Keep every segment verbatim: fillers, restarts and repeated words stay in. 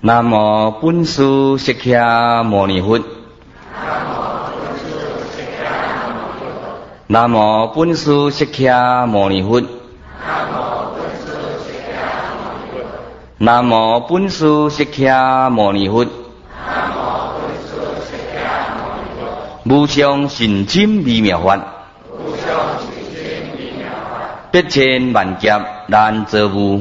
南无本师释迦牟尼佛。南无本师释迦牟尼佛。南无本师释迦牟尼佛。无上甚深微妙法，百千万劫难遭遇。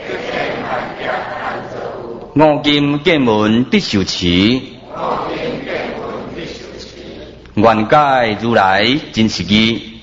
五金见闻必受持，愿解如来真实义。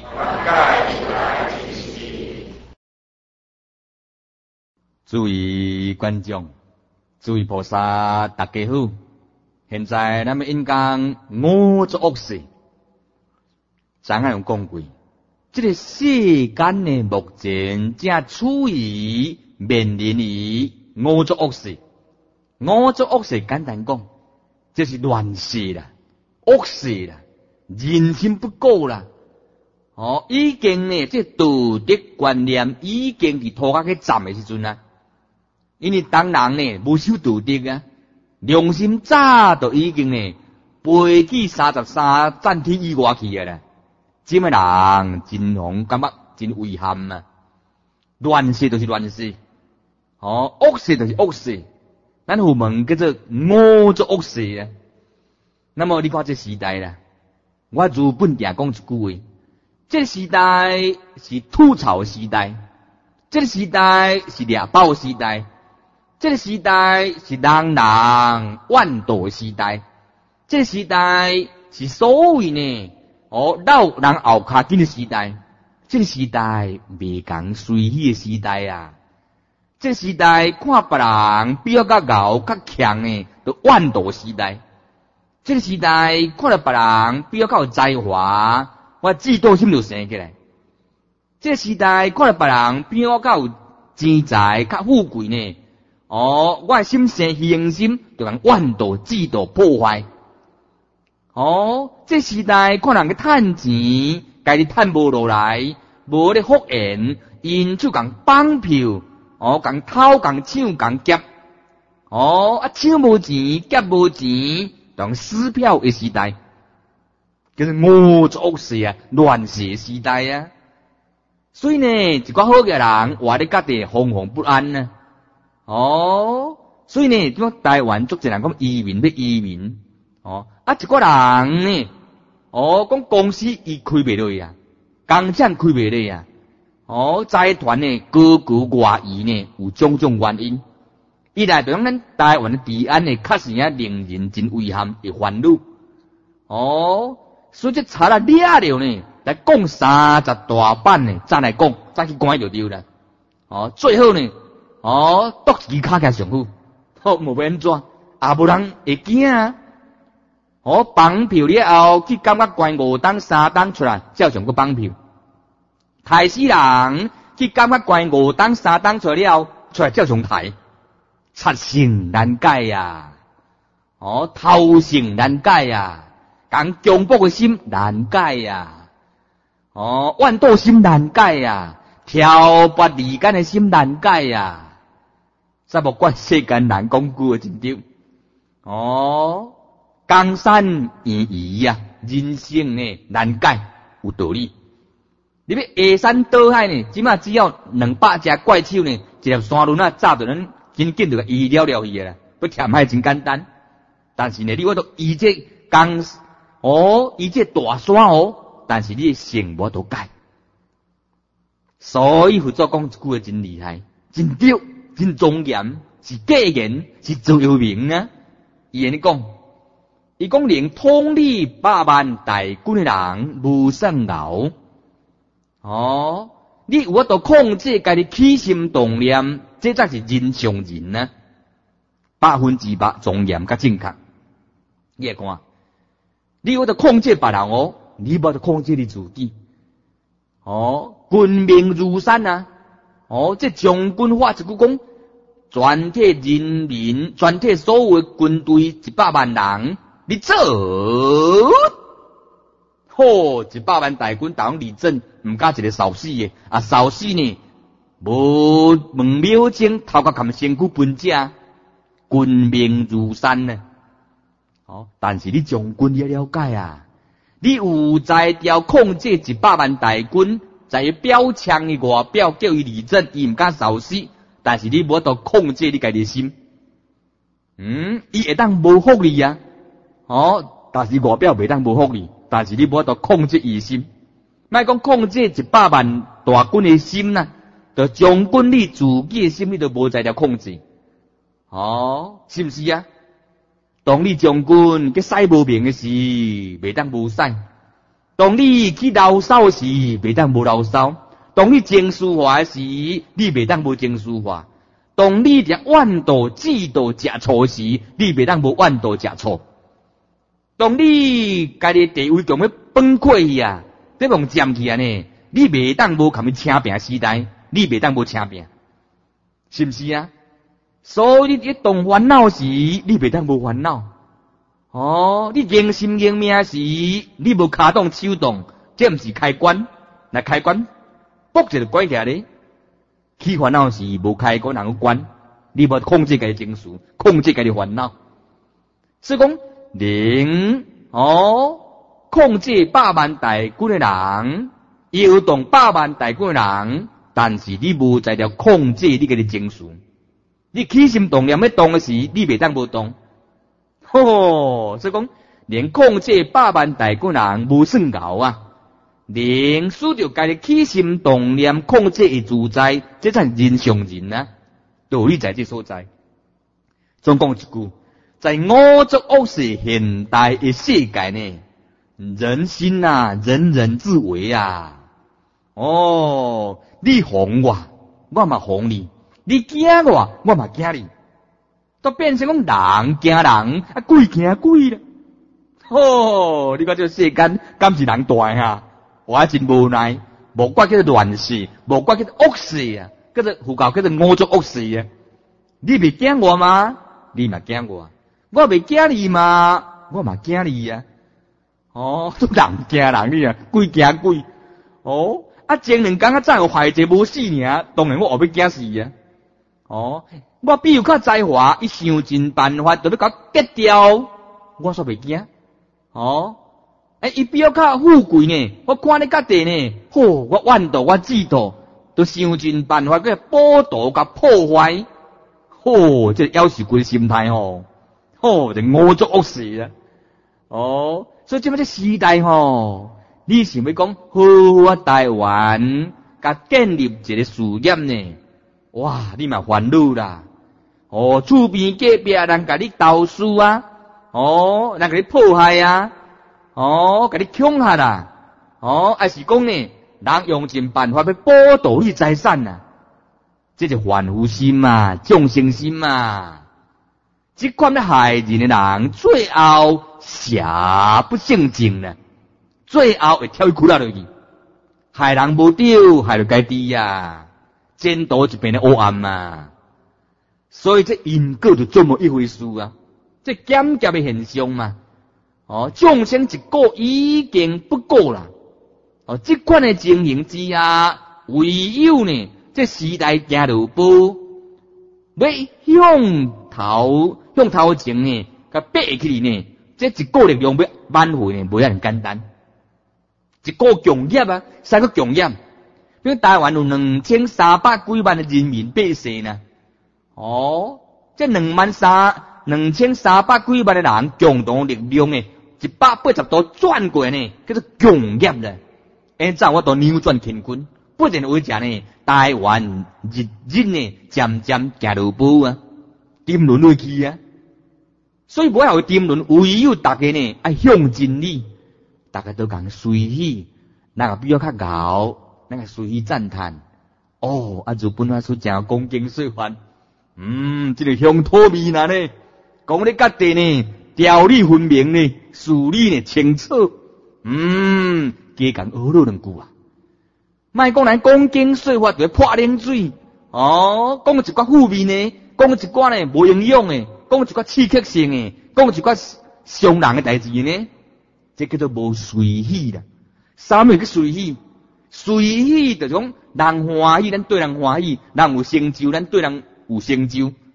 诸位观众，诸位菩萨，大家好。现在咱们应讲五浊恶世，咱还有讲过，这个世间呢，目前正处于面临于五浊恶世。五浊恶世简单讲，这是乱世啦、恶世啦、人心不古啦。哦，已经呢，这道德观念已经伫涂骹去站的时阵啊，因为当人呢无守道德啊，良心早就已经呢飞去三十三战天以外去啊啦。这么人真红感觉真遗憾啊！乱世就是乱世，哦，恶世就是恶世。咱有门叫做五浊恶世啊。那么你看这时代啦，我如本定讲一句话：这个时代是吐槽时代，这个时代是掠宝时代，这个时代是人人怨道时代，这个时代是所谓呢哦老人后脚紧的时代，这个时代未讲随喜的时代啊。这个时代看别人比较较牛较强的，都怨道时代。这个时代看到别人比较较有才华，我嫉妒心就生起来。这个时代看到别人比较较有钱财、较富贵呢，哦，我的心生虚荣心，就讲怨道、嫉妒、破坏。哦，这个时代看人去趁钱，家己趁无落来，无咧福缘，因就讲绑票。哦，讲偷，讲抢，讲劫，哦，啊，抢无钱，劫无钱，当撕票的时代，叫做五浊恶世啊，乱世时代啊。所以呢，一寡好嘅人活咧家己惶惶不安啊。哦，所以呢，點解台灣足濟人講移民要移民？哦，啊，一寡人呢，哦，講公司伊開袂落啊，工廠開袂落啊。哦，財團呢高高外移呢，有種種原因。一來就講咱台灣的治安呢，確實啊令人真遺憾會煩惱。哦，所以這查了了了呢，來講三十大板呢，再來講，再去關就對啦。哦，最後呢，哦，剁一支骹起上好，好無要安怎，也無人會驚啊。哦，綁票了後，去感覺關五檔三檔出來，才上個綁票。台死人去感覺關五檔三檔出來了，出來照上台，七成難解呀！哦，頭成難解呀，講強迫嘅心難解呀！哦，怨道心難解呀，挑撥離間嘅心難解呀！啥無管世間人講句嘅真對。哦，江山易移呀，人生呢難解，有道理。你要下山倒海呢，即馬只要兩百隻怪獸呢，一條山輪啊，炸到人緊緊就移了了去啦。不填海真簡單，但是呢，你話到移這江哦，移這大山哦，但是你成無到解。所以佛祖講一句話真厲害，真對，真莊嚴，是格言，是座右銘啊。伊安尼講，伊講連統理百萬大軍的人無甚牛。哦，你有法度控制家己起心動念，這才是人上人啊！百分之百莊嚴甲正確。你來看，你有法度控制別人哦，你無法度控制你自己。哦，軍命如山啊！哦，這將軍法一句講，全體人民、全體所有的軍隊一百萬人，你走。好，一百萬大軍打往立正，唔加一個掃死嘅，啊掃死呢，無問秒鐘頭殼冚身軀分者， 军命如山呢。哦，但是你将军也了解啊，你有在调控制一百万大军，在标枪的外表叫伊立正，伊唔敢扫死，但是你无到控制你家己心。嗯，伊会当无福利啊。哦，但是外表袂当无福利，但是你无到控制伊心。莫讲控制一百万大军的心呐，就将军你自己的心你都无在了控制。哦，是不是啊？当你将军去使无明的时，袂当无使；当你去牢骚时，袂当无牢骚；当你情绪化时，你袂当无情绪化；当你伫怨妒、嫉妒、食醋时，你袂当无怨妒、食醋；当你家己地位强要崩溃去啊，对望占去啊呢，你袂当无含去请拼时代，你袂当无请拼，是不是啊？所以你一动烦恼时，你袂当无烦恼。哦，你硬心硬命时，你无卡动手动，这毋是开关。那开关，卜一个关起来咧。起烦恼时无开关，人关，你无控制家己情绪，控制家己烦恼。所以讲，零哦，控制百万大军的人，摇动百万大军的人，但是你无在了控制你家己情绪。你起心动念要动的时，你袂当无动。吼，所以讲，连控制百万大军人无算牛啊！连使着家己起心动念控制伊自在，这才人上人啊！道理在这所在。总讲一句，在五浊恶世现代的世界呢，人心啊，人人自危啊！哦，你防我，我嘛防你。你惊我，我嘛惊你，都变成讲人惊人，啊鬼惊鬼啦！哦，你看这个世间，敢是人大啊？我真无奈，无怪叫做乱世，无怪叫做恶世啊，叫做胡搞叫做五浊恶世啊！你袂惊我吗？你嘛惊我，我袂惊你吗？我嘛惊你啊！哦，都人惊人你啊，鬼惊鬼！哦，啊前两天啊，再有坏者无死尔，当然我后要惊死啊！哦，我比有较才华，伊想尽办法，就要甲我结掉，我煞袂惊。哦，诶，伊比我较富贵呢，我看你较地呢，吼、哦，我怨妒，我嫉妒，都想尽办法去剥夺、甲破坏。吼、哦，这要是鬼心态吼，吼、哦，就五浊恶世啦。哦，所以即摆这时代吼，你想要讲好啊台湾，甲建立一个事业呢？哇，你嘛烦恼啦！哦，厝边隔壁人甲你投诉啊，哦，人甲你迫害啊，哦，甲你恐吓啦，哦，还是讲呢，人用尽办法要剥夺你财产啊，这是凡夫心嘛，众生心嘛。这款咧害人的人，最后邪不胜正啦，最后会跳去窟窿落去，害人无对，害着家己呀。前途一片的黑暗嘛，所以这因果就这么一回事啊，这减减的现象嘛，哦，众生一个已经不够啦，哦，这款的情形之下，唯有呢，这时代行路步，要向头向头前呢，甲爬起呢，这一个力量要挽回呢，无遐尼简单，一个强业啊，三个强业。因为台湾有两千三百几万的人民百姓呢，哦，这两万三两千三百几万的人共同力量呢，一百八十度转过呢，叫做强业啦。现在我都扭转乾坤，不然为啥呢？台湾日日呢，渐渐行路步啊，沉沦落去啊。所以不要沉沦，唯有大家呢爱向真理，大家都讲随喜，那个比较较高。那个随意赞叹，哦，啊，日本法师真恭敬说法，嗯，这个乡土味呐呢，讲你各地呢，条理分明呢，事理呢清楚，嗯，加讲学了两句啊，莫讲咱恭敬说法就泼冷水，哦，讲一寡负面呢，讲一寡呢无营养的，讲一寡刺激性的，讲一寡伤人的代志呢，这叫做无随喜啦，啥物叫随喜？随喜就是讲人欢喜，咱对人欢喜；人有成就，咱对人有成就。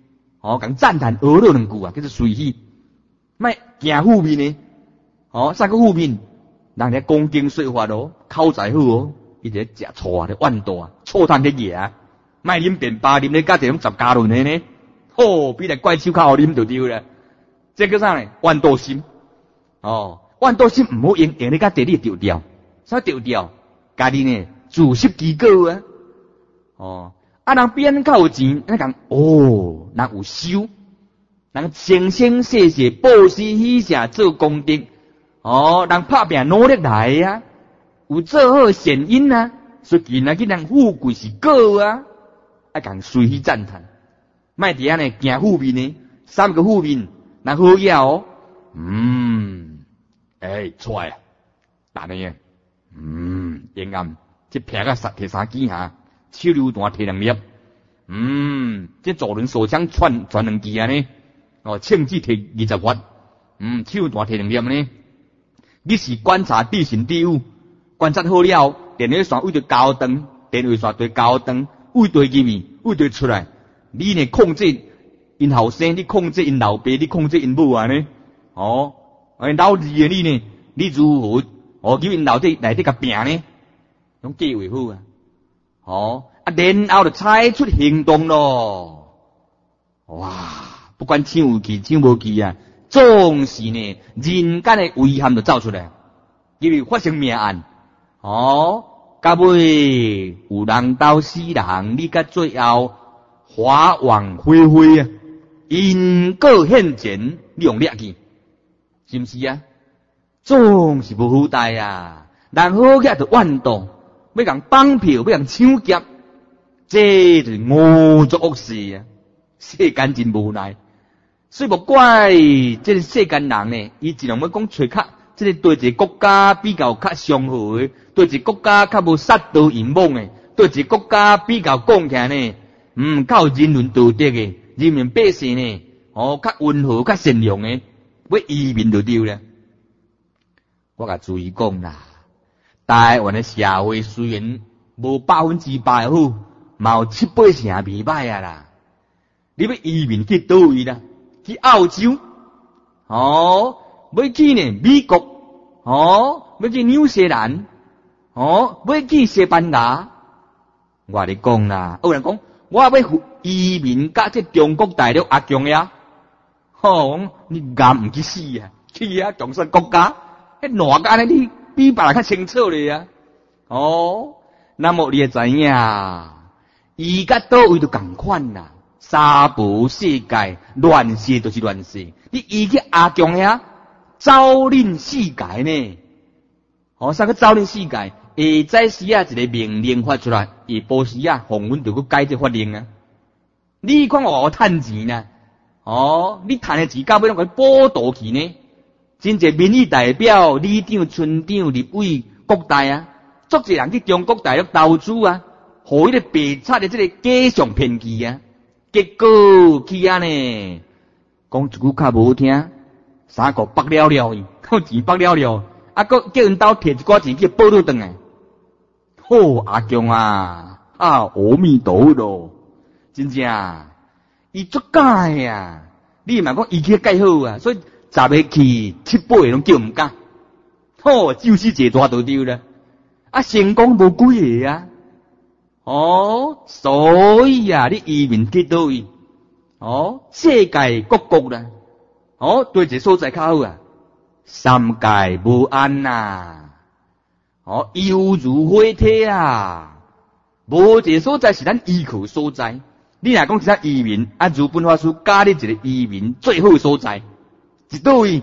哦，讲赞叹学了两句啊，叫做随喜。卖行负面呢，哦，啥个负面？人家恭敬说法哦，口才好哦，伊在食醋啊，在万多啊，醋炭在野啊，卖啉便巴啉咧，加这种十加仑的呢，哦，比来怪手较好啉就对了。这个啥呢？万多心，哦，万多心唔好用，用你甲地里丢掉，啥丢掉？家己呢，自食其果啊，哦，啊人变较有钱，咱讲哦，人有修，人生生世世布施喜舍做功德。哦，人拍拼努力来啊，有做好善因啊，所以今仔日人富贵是果啊，爱讲随喜赞叹，卖伫安尼行负面呢，三个负面，人好嘢哦，嗯，哎，出来啊，打呢样，嗯，阴暗，这劈个三摕三支下，手榴弹摕两粒，嗯，这左轮手枪串串两支啊呢，哦，枪支摕二十发，嗯，手榴弹摕两粒呢。你是观察地形地物，观察好了，电话线为着交灯，电话线对交灯，为对入面，为对出来。你呢控制因后生，你控制因老爸，你控制因母啊呢？哦，因老二的你呢？你如何？哦，叫因老弟来这个拼呢？用计划好啊。哦，啊，然后就采出行动咯。哇，不管抢有去，抢无去啊！总是呢，人间的遗憾就走出来，因为发生命案，哦，到尾有人斗死人，你甲最后花枉灰灰啊，因果现前，你用掠去，是不是啊？总是无好代啊，人好嘢就怨妒，要人绑票，要人抢劫，这就是恶作恶事啊！世间真无奈。所以无怪，这个世间人呢，伊尽量要讲找较，这个对一个国家比较较相合的，对一个国家较无杀盗淫妄的，对一个国家比较讲起来呢，嗯，较有人伦道德的，人民百姓呢，哦，较温和、较善良的，要移民就对了。我甲注意讲啦，台湾的社会虽然无百分之百好，嘛有七八成未歹啊啦。你要移民去倒位啦？去澳洲，哦，要去呢美国，哦，要去纽西兰，哦，要去西班牙。我咧讲啦，有人讲我要移民甲这中国大陆阿强呀，吼，你敢唔去死啊？去啊，强势国家，迄哪间呢？你比别人较清楚咧啊？哦，那么你会知影，伊甲倒位都共款啦。三无世界，乱世就是乱世。你伊去阿强遐走恁世界呢？哦，啥个走恁世界？下早时啊，一个命令发出来，下晡时啊，洪阮就去改这法令啊。你看我趁钱呐？哦，你趁的钱到尾拢给补倒去呢？真侪民意代表、里长、村长、立委、国大啊，足侪人去中国大陆投资啊，互迄个白贼的这个假象骗去啊。结果去啊呢，讲一句较无好听，三个绑了了，靠钱绑了了，啊，搁叫人兜摕一寡钱去报倒转来。好阿强啊，啊，阿弥陀佛咯，真正，伊足假呀，你嘛讲伊去介好啊，所以十个去七八个拢叫唔敢。好，就是一大道丢了，啊，成功无几个啊。哦，所以啊，你移民去倒位？哦，世界各国啦，哦，对一个所在较好啊，三界无安呐、啊，哦，犹如火体啊，无一个所在是咱依靠所在。你若讲其他移民，啊，如本法师教你一个移民最好的所在，一倒位？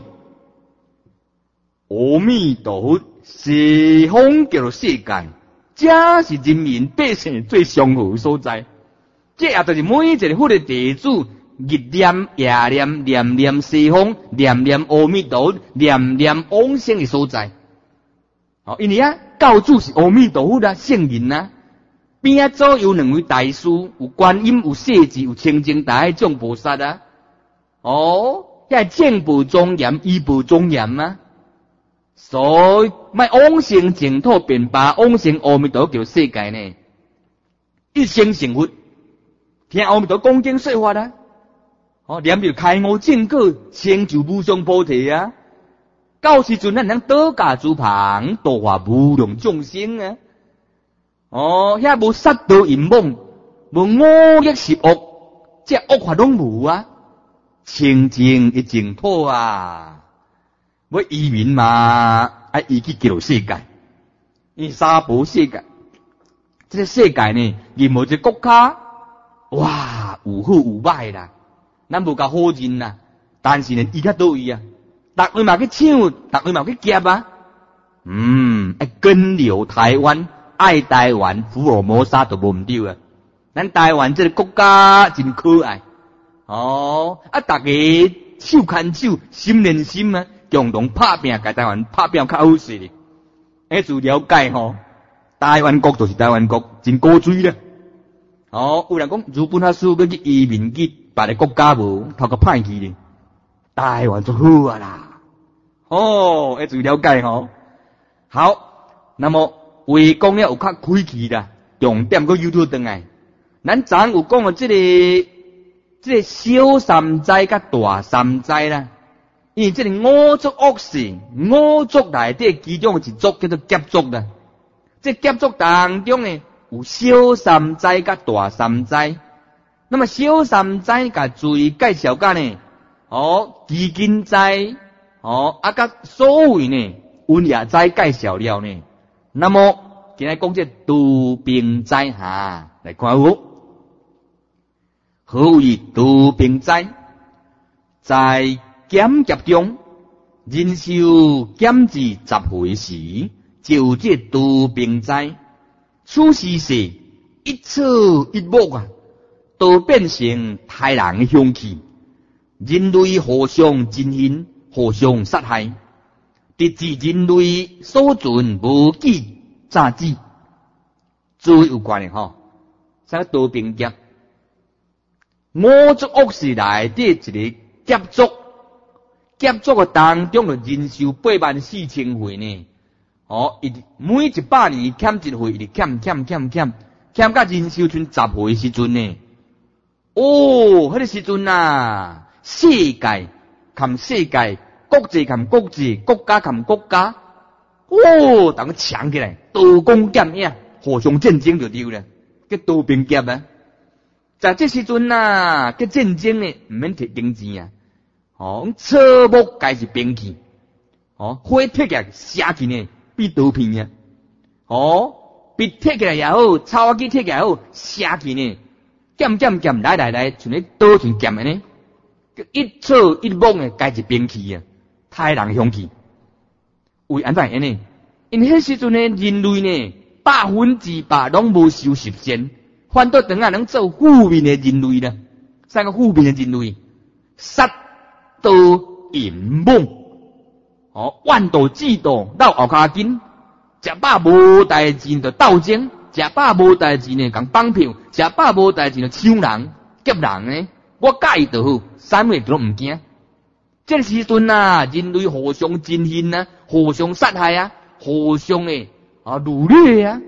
阿弥陀佛，西方叫做世界。这是人民百姓最上好的所在，这也就是每一个佛的弟子日念夜念念念西方，念念阿弥陀，念念往生的所在。哦，因为啊，教主是阿弥陀佛啦，圣人啊，边啊左右两位大师，有观音，有世子，有清净大众菩萨啊。哦，遐正部庄严，依部庄严啊。所以，卖往生净土便把往生阿弥陀叫世界呢，一生成佛，听阿弥陀讲经说法啦。 哦，念着开悟正果，成就无上菩提啊！到时阵咱能倒驾诸旁，度化无量众生啊！哦，遐无杀盗淫妄，无五欲十恶，这恶法拢无啊！清净一净土啊！要移民嘛，啊移去极乐世界，因为三宝世界，这个世界呢，任何一个国家，哇，有好有歹啦，咱无甲好人啦，但是呢，伊较倒位啊，逐位嘛去抢，逐位嘛去劫啊，嗯，爱跟留台湾，爱台湾，福尔摩沙都无毋对啊，咱台湾这个国家真可爱，哦，啊，大家手牵手，心连心啊。共同拍拼，甲台湾拍拼较好势哩。诶，自了解吼，台湾国就是台湾国，真高水啦。哦，有人讲日本啊，输要去移民去别个国家无，头壳歹去哩。台湾就好啊啦。哦，诶，自了解吼。好，那么话讲了有较开气啦，重点个又倒转来。咱昨有讲个即个即个小三灾甲大三灾啦。因为这个五族恶事，五族内底其中一族叫做劫族啦。这劫族当中呢，有小三灾甲大三灾。那么小三灾甲注介绍甲呢，哦，基金灾，哦，啊甲所谓呢，瘟疫灾介绍了呢。那么今日讲这杜病灾哈，来看有何谓杜病灾？在减劫中，人寿减至十回时，就有这杜病灾。此时是一草一木啊，都变成害人的凶器。人类互相憎恨，互相杀害，直至人类所存无几杂质。注意有关的吼，啥杜病劫？五族恶事内底一个劫族。劫族个当中，就人寿八万四千回呢。哦，一每一百年欠一回，一直欠欠欠欠，欠到人寿剩十回时阵呢。哦，迄个时阵啊，世界含世界，国际含国际，国家含国家，哦，当个抢起来，刀光剑影，互相战争就对了，叫刀兵劫啊。在这时阵啊，叫战争呢，唔免摕经钱啊。哦，草木皆是兵器，哦，火铁起来射起呢，比刀片啊，哦，笔铁起来也好，草机铁起来也好，射起呢，剑剑剑来来来，像咧刀像剑的呢，一草一木呢，皆是兵器啊，太人凶器。为安怎样呢？因迄时阵呢，人类呢，百分之百拢无受实践，反倒等下能做负面的人类啦。三个负面的人类，杀。刀淫妄，哦，万道制度闹后骹紧，食饱无代志就斗争，食饱无代志呢共绑票，食饱无代志就抢人、劫人呢。我介意就好，三位都唔惊。这时阵啊，人类互相憎恨啊，互相杀害啊，互相呢啊掳掠啊。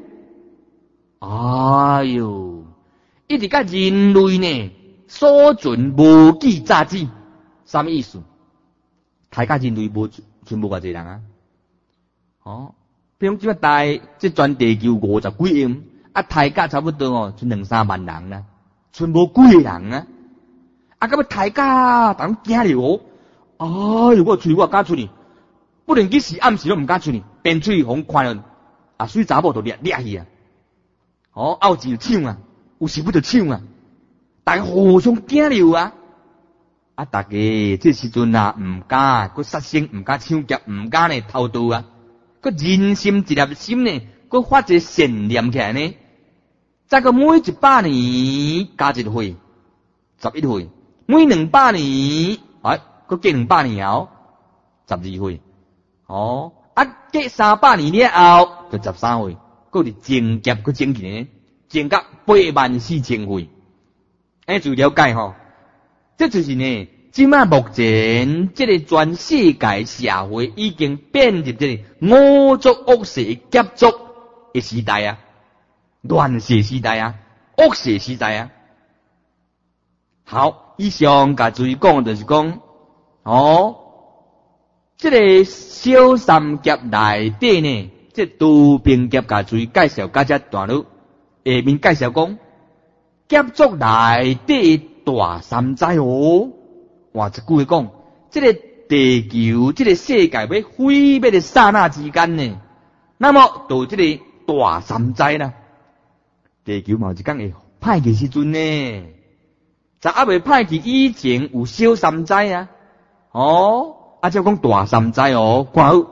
哎哟，一直甲人类呢所存无几杂质。什么意思？大家人类无全部偌济人啊！哦，比如即个大，即全地球五十几亿，啊，大家差不多哦，就两三万人啦，全无几个人啊！啊，咁要大家当惊了哦！哎呦，我喙我敢出去，不论几时暗时都唔敢出去，变喙红看了，啊，水查某都掠掠去啊！哦，有钱就抢啊，有时不就抢啊，大家互相惊了啊！啊！大家这时阵啊，唔敢，佮杀生，唔敢抢劫，唔敢呢偷盗啊！佮人心一粒心呢，佮发一个善念起来呢。再个每一百年加一岁，十一岁；每两百年，啊，佮计两百年后，十二岁。哦，啊，计三百年了后，就十三岁。佮是增劫，佮增起呢，增到八万四千岁。哎，就了解吼。这就是呢，即卖目前这个全世界社会已经变入这个五族恶世劫族的时代啊，乱世时代啊，恶世时代啊。 好，以上甲注意讲就是讲，哦，这个小三劫内底呢，这杜宾劫甲注意介绍甲这段落，下面介绍讲，劫族内底大三灾哦，哇，一句话讲，这个地球，这个世界要毁灭的刹那之间呢，那么就这个大三灾啦，地球嘛有一天会歹去时阵呢。在还未歹去以前有小三灾啊，哦，啊就讲大三灾哦，看好。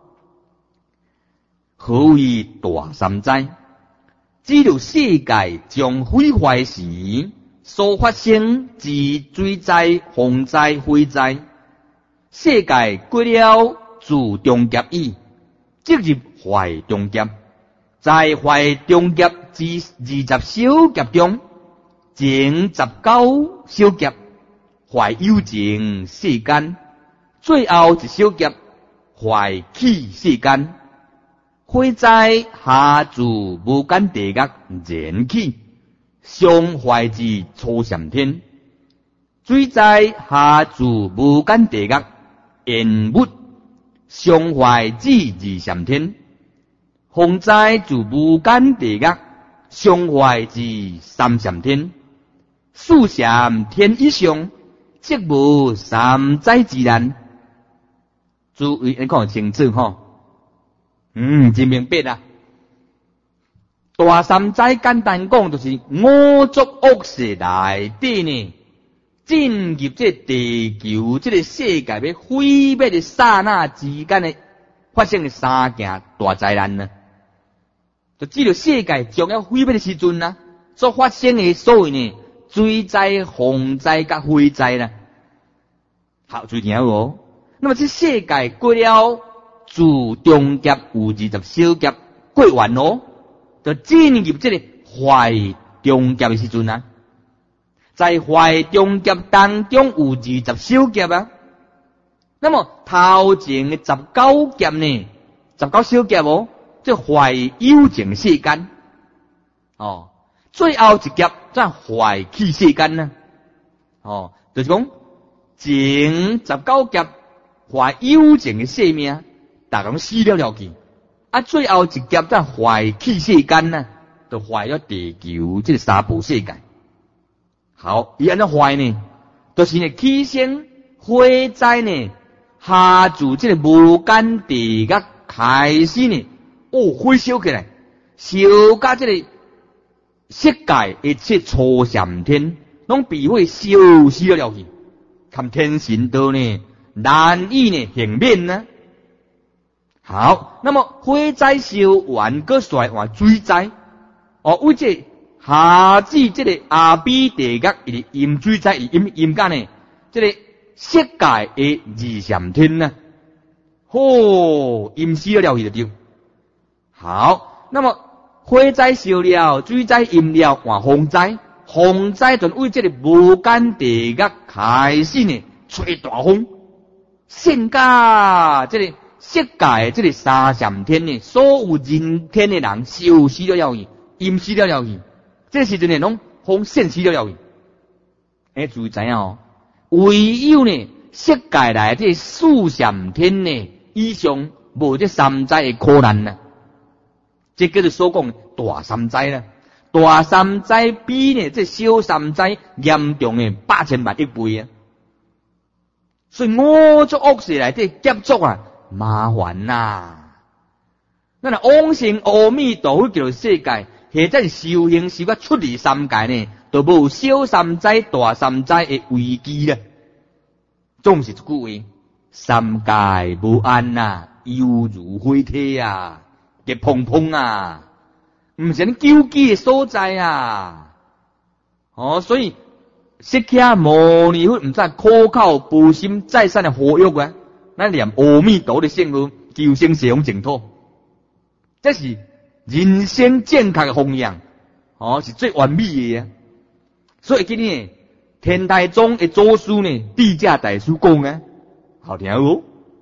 何谓大三灾？只有世界将毁坏时所发生之水灾、洪灾、火灾，世界过了自中劫以，即入坏中劫，在坏中劫之二十小劫中。前十九小劫坏有情世间，最后一小劫坏起世间。火灾下自无间地狱燃起，伤坏至初禅天；水灾下自无间地狱淹没，伤坏至二禅天；洪灾自无间地狱伤坏至三禅天。四禅天以上，即无三灾之难。注意，你看清楚吼。嗯，真明白啦。大三灾简单讲，就是五浊恶世内底呢，进入这地球这个世界要毁灭的刹那之间的发生的三件大灾难呢。就只有世界将要毁灭的时阵呢，所发生的所谓呢。水灾、洪灾、甲火灾啦，好注意哦。那么这世界过了自中劫有二十小劫过完咯，就进入这个坏中劫的时阵啊。在坏中劫当中有二十小劫啊。那么头前的十九劫呢，十九小劫哦，这坏有情世间哦。最后一劫则坏起世间呢，哦，就是讲前十九劫坏有情的生命，大家拢死了了去，啊，最后一劫则坏起世间呢，就坏了地球这个三部世界。好，伊安怎坏呢？就是呢起先火灾呢，下自这个无间地狱开始呢，哦，火烧起来，烧甲这个。世界一切初禅天，拢被火烧死了了去，看天神道呢，难以呢幸免呢。好，那么火灾烧完，个衰换水灾，哦，为这下至这个阿比地狱，伊淹水灾，伊淹淹干呢，这个世界的二禅天呢，吼，淹死了了去就对。好，那么。火灾烧了，水灾淹了，换洪灾，洪灾就为这个无间地狱开始呢，吹大风，甚加这个世界这个三禅天呢，所有人天的人烧死了了去，淹死了了去，这时阵呢，拢风陷死了了去。哎，注意知影哦，唯有呢世界内这四禅天呢以上，无这三灾的可能呢。这叫做所讲大三灾啦，大三灾比呢这小三灾严重的八千万亿倍啊！所以五浊恶世内底劫族啊，麻烦呐、啊。咱若往生阿弥陀佛叫世界，或者是修行修到出离三界呢，都无小三灾、大三灾的危机啦。总是一句话，三界无安呐、啊，犹如火体啊！热碰碰啊，唔是你救济的所在啊！哦，所以释迦牟尼佛唔知苦口婆心再三的呼吁啊，咱念阿弥陀的圣号，求生西方净土，这是人生正确的方向，哦，是最完美的啊！所以今日天台宗的祖师呢，地价大师讲啊，好听哦。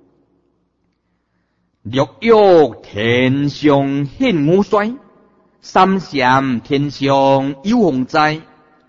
六欲天上现五衰，三禅天上有洪灾，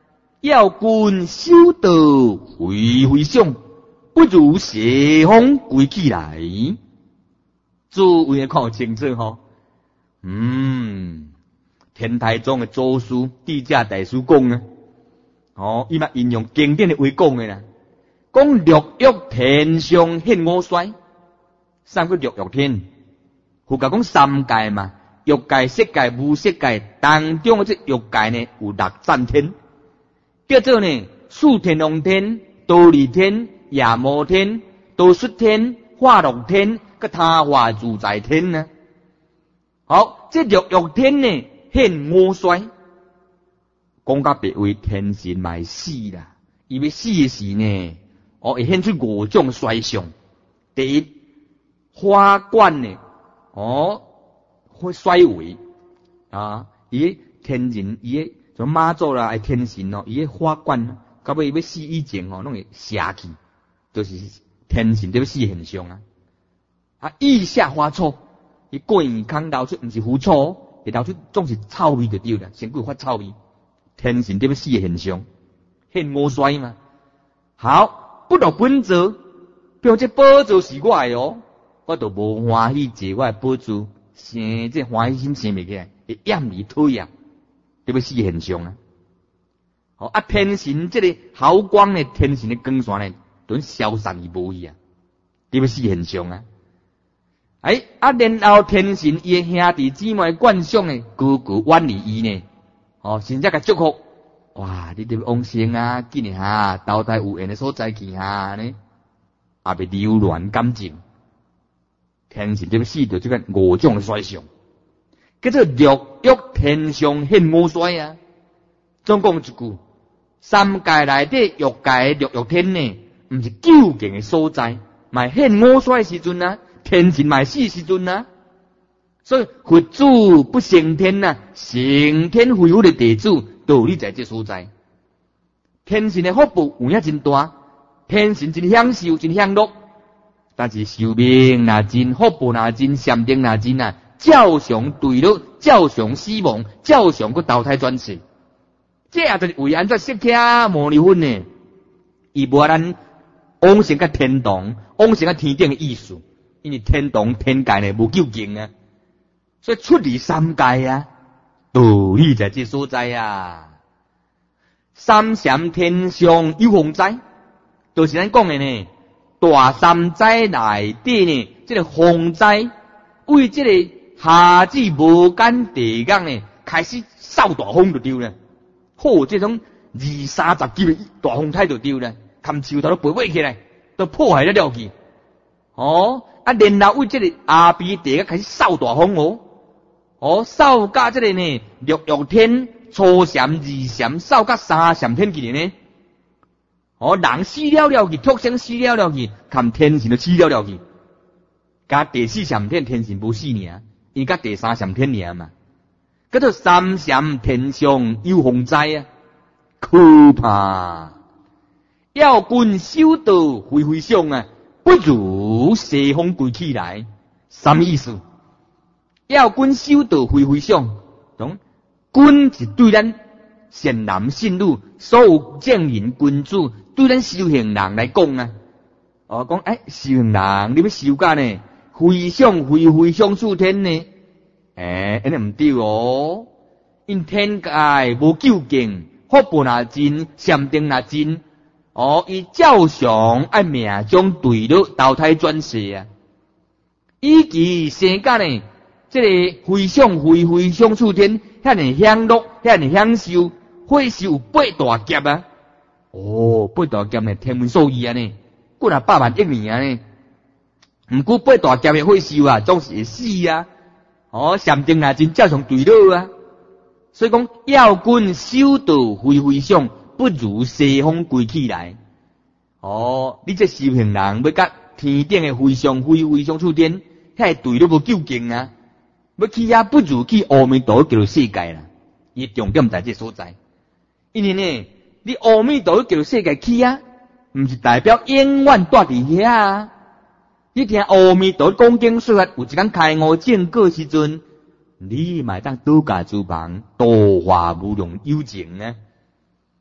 要君修道回回想，不如西风归起来。诸位看清楚吼，嗯，天台宗的祖师地价大师讲啊，哦，伊嘛引用经典的话讲的啦，讲六欲天上现五衰，三个六欲天，佛教讲三界嘛。欲界、色界、无色界当中的这欲界呢，有六赞天，叫做呢四天王天、忉利天、夜摩天、道xuất天、化樂天、個他化自在天呢。好，這六欲天呢現五衰，講甲別為天神嘛死啦，伊要死的時呢，哦會現出五種衰相。第一，花冠呢，哦。會衰微啊！伊天神，伊個像媽祖啦，係天神咯，伊個花冠，到尾要死以前哦，攏會邪去，就是天神在要死現象啊！啊，意下花草，伊貴空流出，毋是腐草，會流出總是臭味就對啦，先會發臭味。天神在要死現象，現五衰嘛。好，不落本座，比如這寶座是我的哦，我就無歡喜坐我的寶座。生这歡喜心生袂起來，會厭離討厭，對不死現象啊！好啊，天神這個好光呢，天神的光線呢，都消散而無去啊，對不死現象啊！哎啊，然後天神伊嘅兄弟姊妹觀想呢，個個遠離伊呢，哦，甚至甲祝福，哇！你哋往生啊，今年哈投胎有緣嘅所在去哈呢，也袂流亂感情。天神這個死掉這個五種衰相，叫做六欲天上現五衰啊。總講一句，三界內底欲界六欲天呢，唔是究竟嘅所在，咪現五衰時陣啊，天神咪死時陣啊。所以佛祖不成天啊，成天恢復的地主道理在這所在。天神嘅福報有影真大，天神真享受真享樂。但是壽命若真，福報若真，禪定若真啊，照常對了，照常死亡，照常去投胎轉世。這也就是為安怎釋迦牟尼佛呢？伊無咱往生甲天堂，往生甲天頂嘅意思，因為天堂天界呢無究竟啊，所以出離三界啊，道理在這所在啊。三禪天上有風災，就是咱講嘅呢。大三災內底呢，這個風災為這個夏至無間地港呢，開始掃大風就對了。好，這種二三十級的大風台就對了，冚樹頭都飛飛起來，都破壞了了去。哦，啊，然後為這個阿鼻地港開始掃大風哦，哦，掃到這個呢，六欲天初禪二禪，掃到三禪天去呢。哦，人死了了去，畜生死了了去，看天神都死了了去。加第四禪天天神無死爾，伊加第三禪天爾嘛。叫做三禪天上有風災啊，可怕！要君修道回回想啊，不如西風歸起來。什麼意思？要君修道回回想，懂？君是對咱善男信女，所有正人君主。對咱修行人來講啊，哦講誒，修行人你要修假呢，回想回回想處天呢，誒，安尼唔對哦，因天界無究竟，福報若真，禪定若真，哦，伊照常愛命中對了投胎轉世啊，以其生假呢，這個回想回回想處天，遐尼享樂，遐尼享受，會是有八大劫啊。哦，八大劫呢，天文數字啊呢，過了百萬億年啊呢，唔過八大劫嘅會受啊，總是會死啊。哦，禪定啊，真照常對了啊。所以講，要君修道回回想，不如西風歸起來。哦，你這修行人要甲天頂嘅回想回回想處天，遐對了無究竟啊。要去啊，不如去阿彌陀叫做世界啦。伊重點在這所在，因為呢。你阿彌陀叫世界去啊，唔是代表永遠住佇遐啊。你聽阿彌陀講經說法，有一天開悟正果時陣，你咪當倒駕廚房，度化無量有情呢。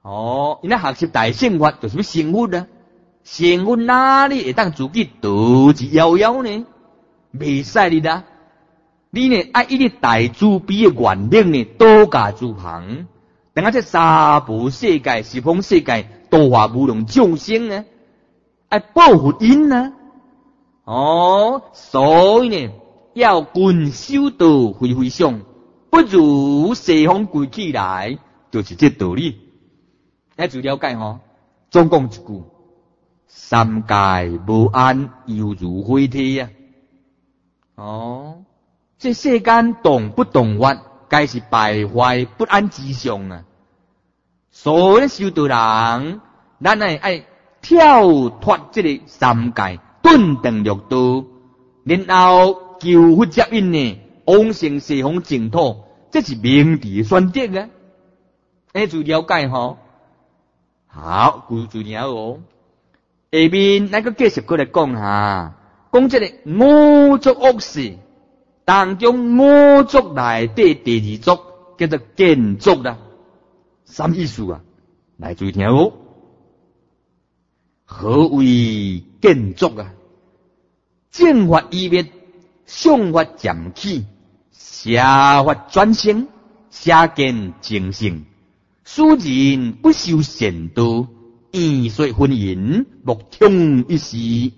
哦，因为学习大乘法就是要成佛啊，成佛哪里会当自己独自夭夭呢？袂使哩啦！你呢爱一日大慈悲的愿力呢，多加诸行，等下这三无世界、十方世界、度化无量众生呢，爱报佛因啊！哦，所以呢，要勤修道非非想，不如西方归起来，就是这道理。来就了解吼，总讲一句：三界无安，犹如火体啊！哦，这世间动不动法，该是败坏不安之象啊！所有修道人，咱爱爱跳脱这个三界，顿顿六道，然后求佛接引呢，往生西方净土，这是明智选择啊！哎，就了解吼。好，故注了哦。下面那个继续过来讲下，讲这个五浊恶世当中五浊内底第二浊叫做见浊啦，什么意思啊？来注意听哦。何为见浊啊？正法依灭，相法渐起，邪法转生，邪见正性。殊人不修善道，圆说婚姻，莫听一时。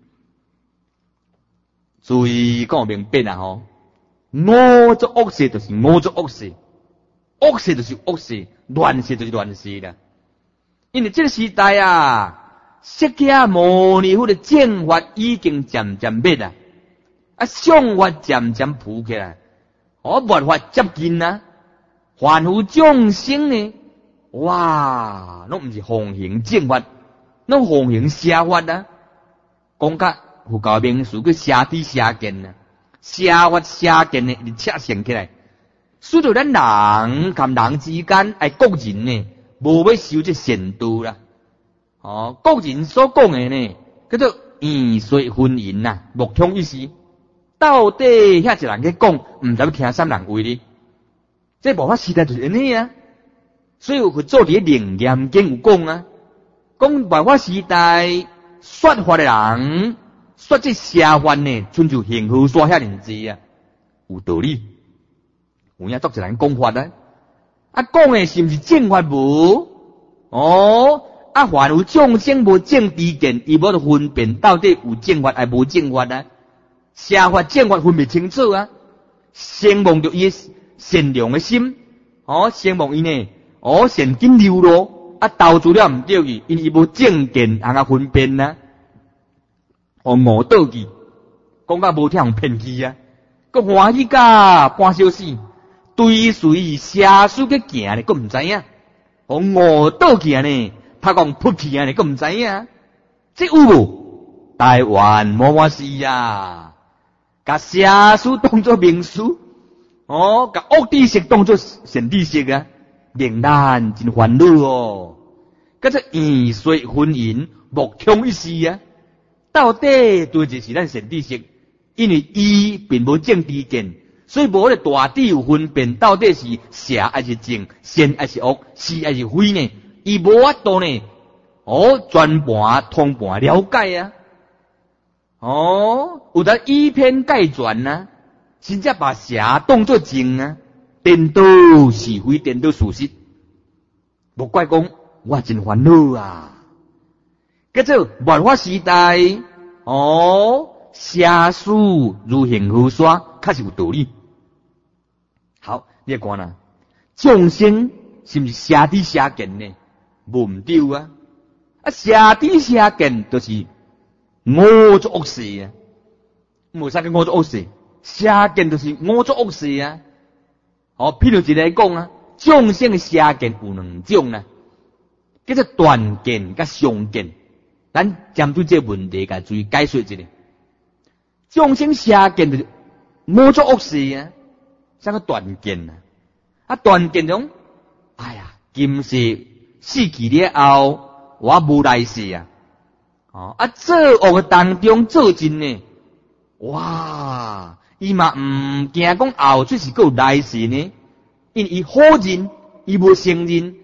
注意讲明白啊！吼，五浊恶世就是五浊恶世，恶世就是恶世，乱世就是乱世啦。因为这个时代啊，释迦牟尼佛的正法已经渐渐灭啦，啊，相法渐渐浮起来，哦，末法接近啊，凡夫众生呢？哇，那不是奉行正法，那奉行邪法啊！讲甲佛教名词叫邪知邪见啊，邪法邪见呢，你恰想起来，使到咱人跟人之间，爱国人呢，无要修这善道啦。哦，国人所讲的呢，叫做圆说婚姻呐，莫通一时。到底遐一人去讲，唔知要听啥人话哩？这无法时代就是安尼啊。所以有做伫灵验经有讲啊，讲办法时代说法的人，说这邪法呢，纯就幸福说遐尔济啊，有道理。有影作一人讲法啊，啊讲的是毋是正法无？哦，啊凡有众生无正知见，伊无得分辨到底有正法还无正法啊？邪法正法分辨清楚啊，先望着伊善良的心，哦，先望伊呢。哦，现金流咯，啊，投资了唔对去，因伊无正见，通啊分辨呐，哦，误倒去，讲甲无听骗去啊，佮欢喜甲半小时，追随邪术去行咧，佮唔知影，哦，误倒去啊呢，他讲扑去啊呢，佮唔知影，这有无？台湾冇我事啊，甲邪术当作名词，哦，甲恶知识当作善知识啊。令咱真烦恼哦！甲这圆说婚姻莫通一时啊！到底对就是咱善知识，因为伊并无正知见，所以无咧大致有分辨到底是邪还是正，善还是恶，是还是非呢？伊无法度呢，哦，全盘通盘了解啊！哦，有得以偏概全啊，真正把邪当作正啊！颠倒是非，颠倒事实，莫怪讲我真烦恼啊！叫做末法时代，哦，邪术如行如刷，确实有道理。好，你看啦，众生是不是邪知邪见呢？无唔对啊！啊，邪知邪见就是五浊恶世啊！无啥叫五浊恶世，邪见就是五浊恶世啊！哦，譬如一个讲啊，众生的邪见有两种啊，叫做断见甲相见。咱针对这个问题，甲注意解说一下。众生邪见就是无做恶事啊，啥个断见啊？啊，断见种，哎呀，今世死去了后，我无来世啊！哦，啊，做恶的当中做尽呢，哇！伊嘛唔惊讲后出是有来世呢，因为伊好人，伊无承认，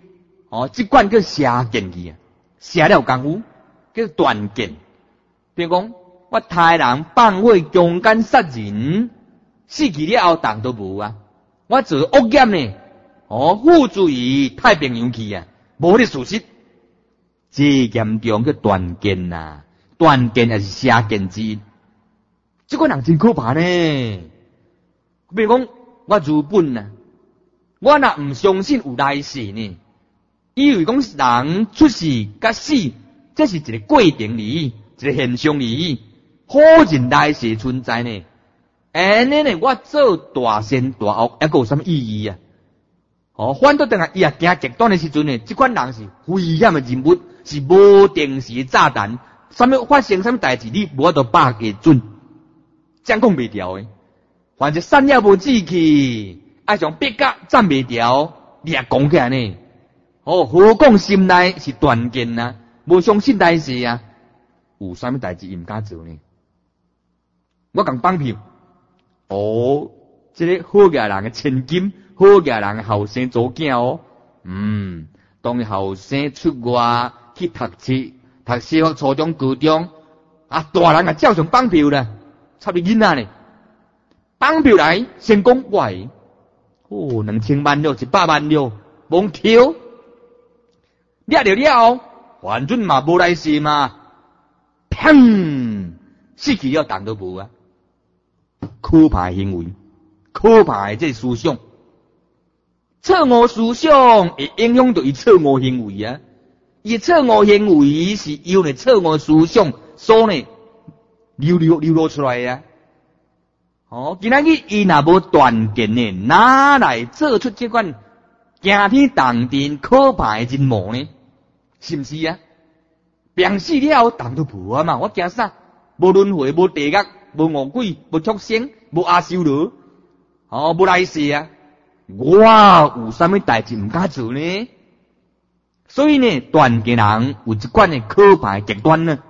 哦，即款叫写见去啊，写了功夫叫断见。比如讲，我杀人放火强奸杀人，死去了后当都无啊。我做恶业呢，哦，付诸于太平洋去啊，无咧事实。最严重叫断见呐，断见也是写见之一。这个人真可怕呢。比如讲，我如本啊，我若唔相信有来世呢，以为讲人出世甲死，这是一个过程而已，一个现象而已，好人来世存在呢。安尼呢，我做大善大恶，还有什么意义啊？哦，反倒等下伊也行极端的时阵呢，这款人是危险的人物，是无定时的炸弹，什么发生什么代志，你无法度把握准，这样讲袂掉的。反正善也无志气，爱上别个赞袂掉，你也讲起来呢。哦，何况心内是断见啊，无相信代志啊，有啥物代志伊毋敢做呢？我讲放票，哦，这个好嘅人嘅千金，好嘅人嘅后生做囝哦，嗯，当后生出外去读书，读小学、初中、高中，啊，大人啊照常放票啦，插你囡仔呢，放票来先讲喂，哦，两千万了，一百万了，蒙跳，掠了了，反正嘛无来事嘛，砰，死去了当都无啊，可怕的行为，可怕的这思想，错误思想会影响到伊错误行为啊，伊错误行为是由呢错误思想所呢流流流露出来啊。哦，今仔日伊若无断见呢，哪来做出这款惊天动地可怕的任务呢？是毋是啊？病死了当都无啊嘛，我惊啥？无轮回，无地狱，无恶鬼，无畜生，无阿修罗，哦，无来世啊！我有啥物代志毋敢做呢？所以呢，断见人有一款的可怕的极端呢。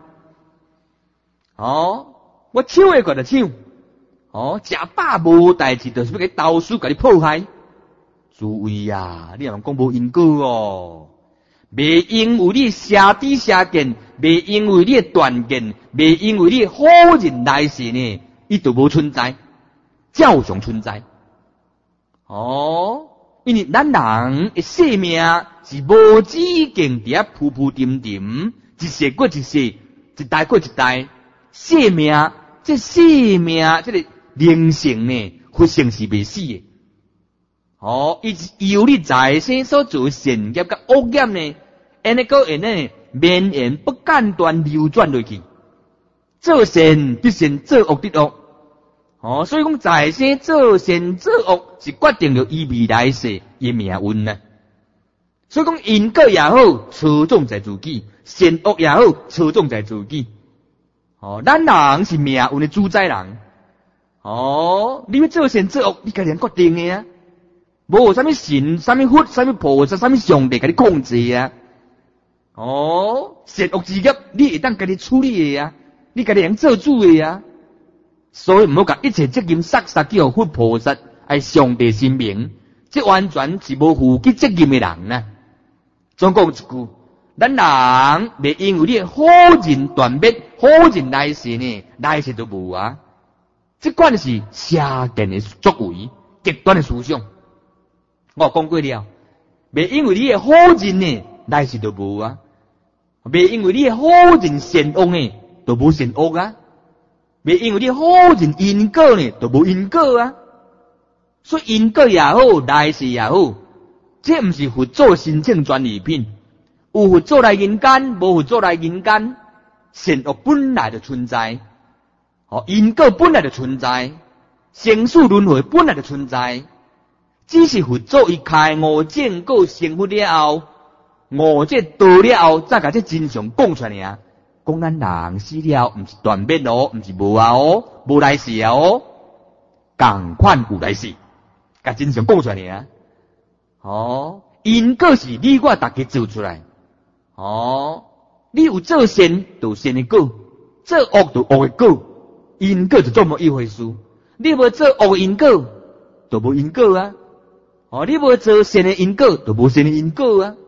哦，我抢会个就抢。哦，食饱无代志，就是要给投诉，给你迫害。诸位啊，你若讲无因果哦，袂因为你写底写见，袂因为你断见，袂因为你好人来世呢，伊就无存在，照常存在。哦，因为咱人的生命是无止境伫遐扑扑沉沉，一世过一世，一代过一代，生命这生命这个。灵性呢，佛性是未死的。哦，伊由你在生所做善业甲恶业呢，安尼个安尼绵延不间断流转落去，做善必善，做恶必恶。哦，所以讲在生做善做恶是决定了伊未来世伊命运呢。所以讲因果也好，操纵在自己；善恶也好，操纵在自己。哦，咱人是命运的主宰人。哦，你要做善做恶，你家己决定的啊，无有啥物神、啥物佛、啥物菩萨、啥物上帝甲你控制啊。哦，善恶之业，你会当家己处理的啊，你家己能做主的啊。所以唔好甲一切责任撒撒叫佛菩萨，爱上帝神明，这完全是无负起责任的人啊。总讲一句，咱人袂因为你好人断灭，好人来世呢，来世都无啊。这款是邪见的作为，极端的思想。我讲过了，袂因为你的好人呢，来世就无啊；袂因为你的好人善恶呢，就无善恶啊；袂因为你好人因果呢，就无因果啊。所以因果也好，来世也好，这毋是佛祖申请专利品。有佛祖来人间，无佛祖来人间，善恶本来就存在。哦，因果本来就存在，生死轮回本来就存在，只是佛祖伊开悟正果成佛了后，悟这道了后，再甲这真相讲出来啊！讲咱人死了，毋是断灭哦，毋是无啊哦，无来世啊哦，共款有来世，甲真相讲出来啊！哦，因果是你我大家做出来，哦，你有做善就善的果，做恶就恶的果。因果就这么一回事，你无做恶因果，就无因果啊！哦，你无做善的因果，就无善的因果啊！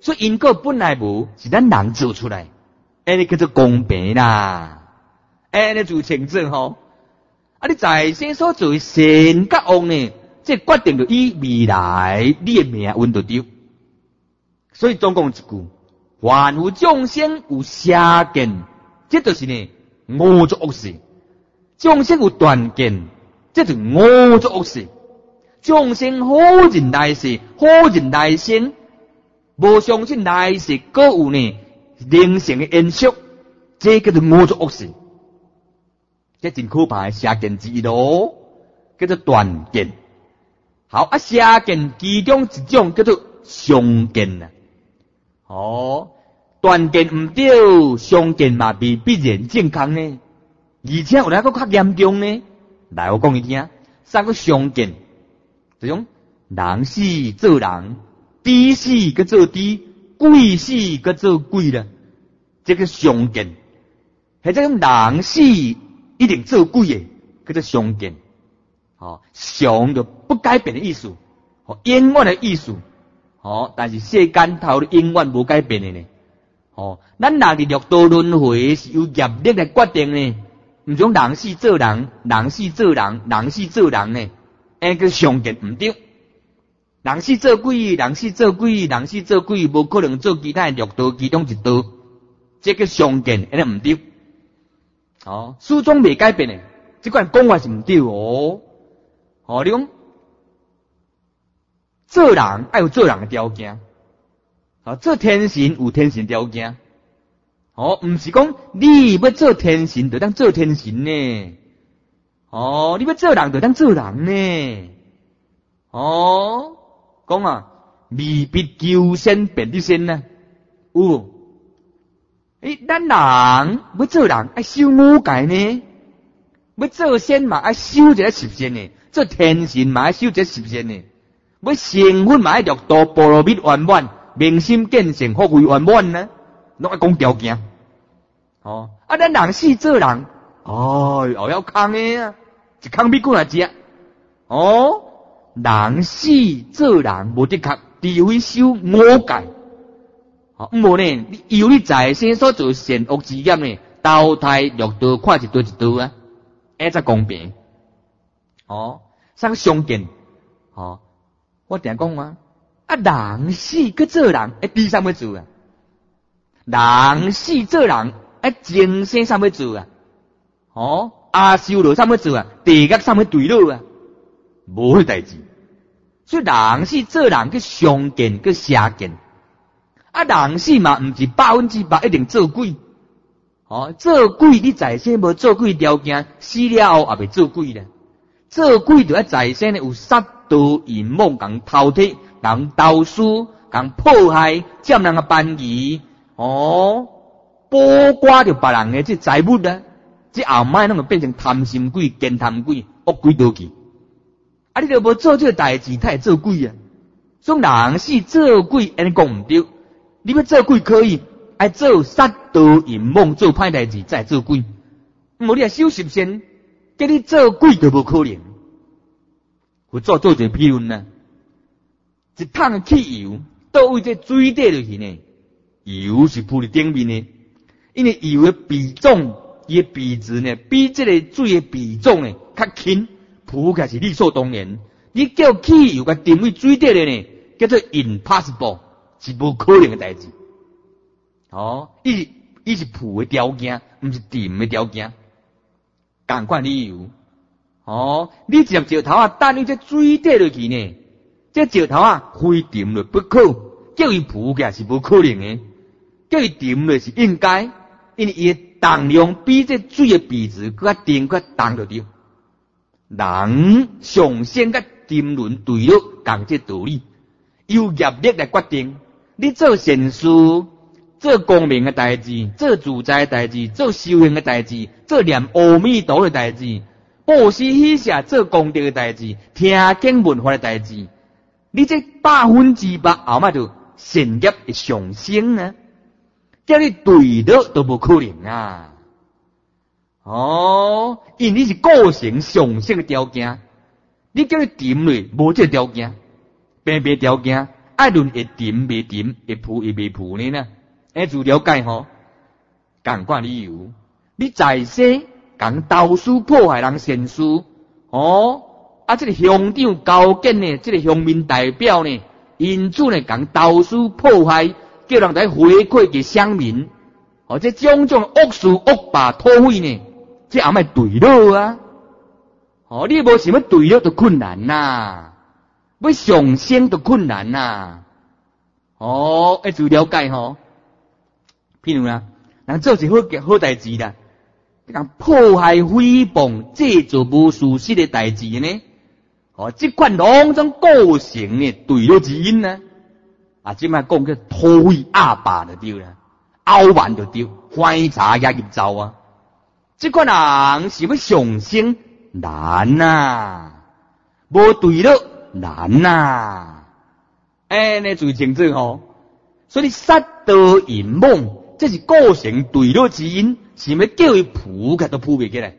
所以因果本来无，是咱人做出来，安尼叫做公平啦，安尼就清楚吼。啊，你在生所做善甲恶呢，这决定着伊未来你的命运就对。所以总共一句，凡有众生有邪见，这就是呢恶作恶事；众生有断见，这就是恶作恶事。众生好人来世，好人来生，无相信来世各有呢灵性的因素，这叫做恶作恶事。这真可怕的邪见之一咯，叫做断见。好啊，邪见其中一种叫做相见啊。哦，断见唔对，相见嘛未必然健康呢，而且有哪个较严重呢？来，我讲你听，三个相见，这种人死做人，猪死个做猪，鬼死个做鬼啦，这个相见。或者种人死一定做鬼的，叫做相见。哦，相就不改变的意思，哦，永远的意思。哦，但是世间头的永远无改变的呢。哦，咱人伫六道轮回是由业力来决定呢，唔种人死做人，人死做人，人死做人呢，那个相见唔对。人死做鬼，人死做鬼，人死做鬼，无可能做其他六道其中一道，这个相见那唔对。哦，始终未改变的，这款讲法是唔对哦。哦，你讲做人要有做人的条件，啊，做天神有天神条件。哦，唔是讲你要做天神就当做天神呢。哦，你要做人就当做人呢。哦，讲啊，未必求仙变的仙呢，有。诶，咱人要做人要修五戒呢，要做仙嘛要修一个十仙呢，做天神嘛要修一个十仙呢，要成佛嘛要六道波罗蜜圆满，明心见性福慧圆满呢，拢要讲条件。哦，啊，咱人死做人，哦，后要空的啊，一空米过来食。哦，人死做人无的确，除非修五戒。好，唔无呢？你由你在生所做善恶之业呢，投胎六道，看一道一道啊，那才公平。哦，像相见，哦，我定讲啊，啊，人死去做人，哎，第三要做啊？人死做人，哎，前生三要做啊？哦，阿修罗三要做啊？地狱三要对落啊？无迄代志。所以人死做人，去相见，去邪见。啊，人死嘛，唔是百分之百一定做鬼。哦，做鬼你在生无做鬼条件，死了后也未做鬼咧。做鬼就要在生咧有杀盗淫妄，共偷窃，共盗书，共迫害，占人嘅便宜。哦，剥刮着别人嘅即财物啊，即后摆拢会变成贪心鬼、奸贪鬼、恶鬼倒去。啊，你著无做这个代志，他会做鬼啊。所以人死做鬼，安尼讲唔对。你要做鬼可以，爱做杀盗淫妄做歹代志再做鬼。无你啊修十善，叫你做鬼都无可能。我做做一个譬论啊，一桶汽油倒位在水底落去呢，油是浮伫顶面的，因为油的比重，伊的比值呢，比这个水的比重呢较轻，浮起来是理所当然。你叫汽油甲定位水底的呢，叫做 impossible。是无可能的代志。哦，伊是伊是浮的条件，毋是沉的条件。同款理由。哦，你直接石头啊，等你这水底落去呢，这石头啊非沉落不可，叫伊浮起来是无可能的，叫伊沉落是应该，因为伊的重量比这水的比值更加重，更加重着对。人上升甲沉沦对落，共这道理，由业力来决定。你做善事，做光明的代志，做自在的代志，做修行的代志，做念阿弥陀的代志，布施喜舍做功德的代志，听经闻法的代志，你这百分之百后摆就善业会上升啊！叫你对了都无可能啊！哦，因你是个性上升的条件，你叫你沉落无这条件，平平条件。 爱论会沉未沉，会浮会未浮呢呢？哎，就了解吼，共款理由。你在世共投诉破坏人善事，哦，啊，这个乡长高见呢，这个乡民代表呢，因此呢共投诉破坏，叫人来回馈给乡民，哦，这种种恶事恶霸土匪呢，这也莫对了啊！哦，你无想要对了就困难呐、啊，要上升就困难呐、啊。哦，要就了解吼。譬如啦，人做一好好代志啦，讲破坏诽谤、制造无事实的代志呢，哦，这款拢种构成呢对了之因呢，啊，即摆讲叫土匪阿爸就对啦，傲慢就对，观察也入走啊。这款人是要上升难呐、啊，无对了难呐、啊，哎，呢最清楚吼。所以杀盗淫妄，这是构成对了之因，是要叫伊扑克都扑袂起来。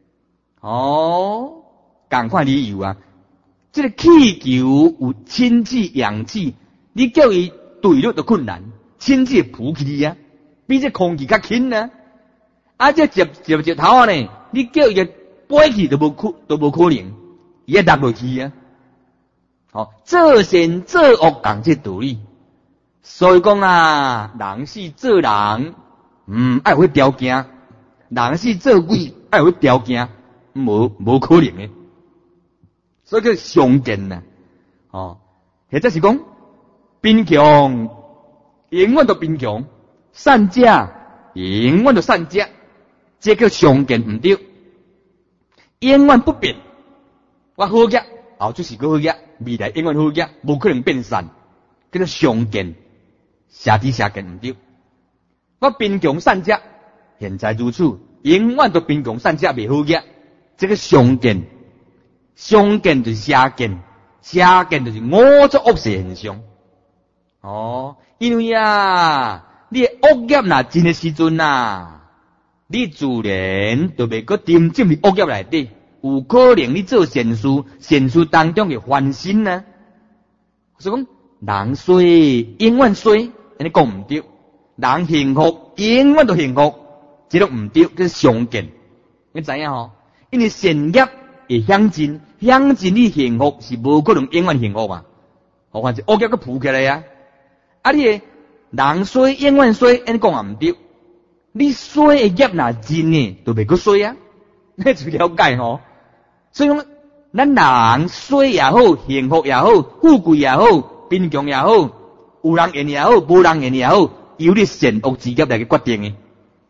哦，共款理由啊，这个气球有亲子氧气，你叫伊对了就困难，亲子扑起去啊，比这空气较轻啊。啊，这接接接头啊呢，你叫伊飞起都无可都无可能，伊也落落去啊。好，做善做恶共这道理。所以讲啊，人是做人，嗯，爱有迄条件；人是做鬼，爱有迄条件，无无可能诶。所以叫相见呐，哦，或者是讲贫穷，永远都贫穷；善者永远都善者，这叫相见唔对，永远不变。我好嘢，后就是个好嘢，未来永远好嘢，无可能变善，叫做相见。下底下见唔对，我贫穷善者，现在如此，永远都贫穷善者未好嘅，这个相见，相见就是下见，下见就是五种恶事现象。哦，因为啊，你恶业若真的时阵啊，你自然就袂个沉浸伫恶业内底，有可能你做善事，善事当中嘅翻身啊。所以讲，人衰永远衰。你讲唔对，人幸福永远都幸福，这都唔对，叫相见。你知影吼？因为善业会享尽，享尽你幸福是无可能永远幸福嘛。何况是恶业个扑起来啊！啊，你人衰永远衰，你讲也唔对。你衰的业若真呢，都袂个衰啊！你就了解吼。所以讲，咱人衰也好，幸福也好，富贵也好，贫穷也好。有人缘也好，无人缘也好，由你善恶之业来决定的。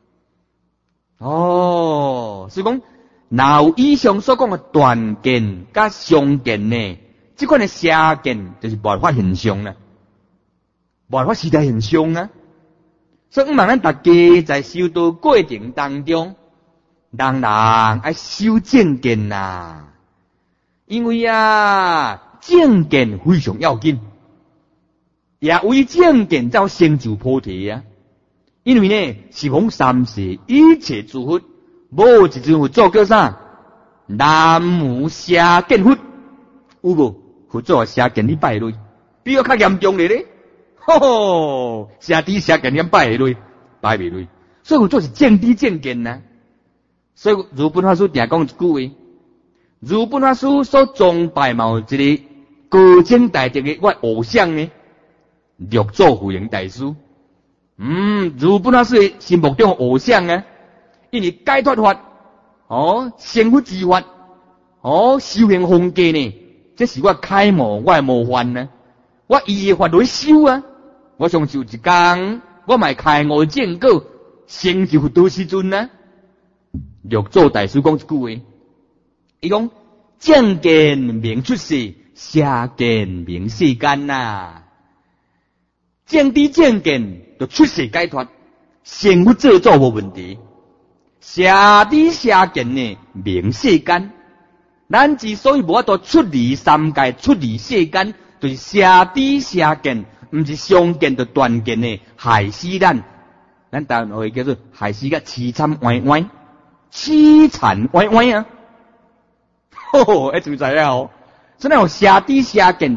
哦，所以讲，若有以上所讲的断见甲相见呢，这款的邪见就是办法现象啦，办法时代现象啊。所以希望咱大家在修道过程当中，人人爱修正见呐，因为啊，正见非常要紧。也为正见才成就菩提啊！因为呢，是奉三世一切诸佛，无一尊佛祖叫啥？南无邪见佛，有无？佛祖邪见你拜类，比较较严重的咧。吼吼，邪知邪见你拜类，拜未类。所以佛祖是正知正见呐。所以如本法师定讲一句话：如本法师所崇拜某一个高僧大德的我偶像呢？六祖慧能大师，嗯，如本来是心目中偶像啊，因为解脱法，哦，成佛之法，哦，修行风格呢，这是我楷模，我的模范呢，我依的法来修啊，我上就一天，我买开悟正果，成就佛道时阵呢，六祖大师讲一句话，伊讲正见明出世，邪见明世间呐。正知正见就出世解脱，成佛做做无问题。邪知邪见呢，明世间。咱之所以无法度出离三界、出离世间，就是邪知邪见，唔是相见就断见呢，害死咱。咱台湾话叫做害死个凄惨歪歪，凄惨歪歪啊！吼吼，一就知了哦。所以有邪知邪见。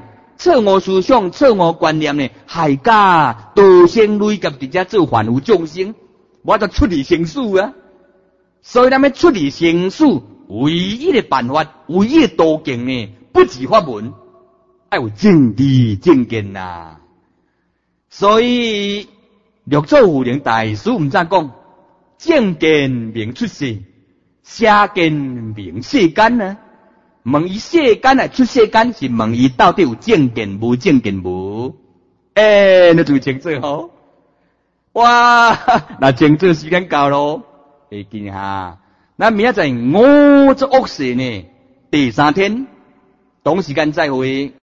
错误思想、错误观念呢，害家多生累劫，直接做凡夫众生，我就出离生死啊！所以咱要出离生死，唯一的办法，唯一的途径呢，不止法门，要有正知正见呐。所以六祖慧能大师唔怎讲，正见明出世，邪见明世间啊。问伊世间来出世间，是问伊到底有正见无正见无？诶、欸，那就清楚吼。哇，那清楚时间到咯，会记下。那明仔载五做恶事呢，第三天同时间再会。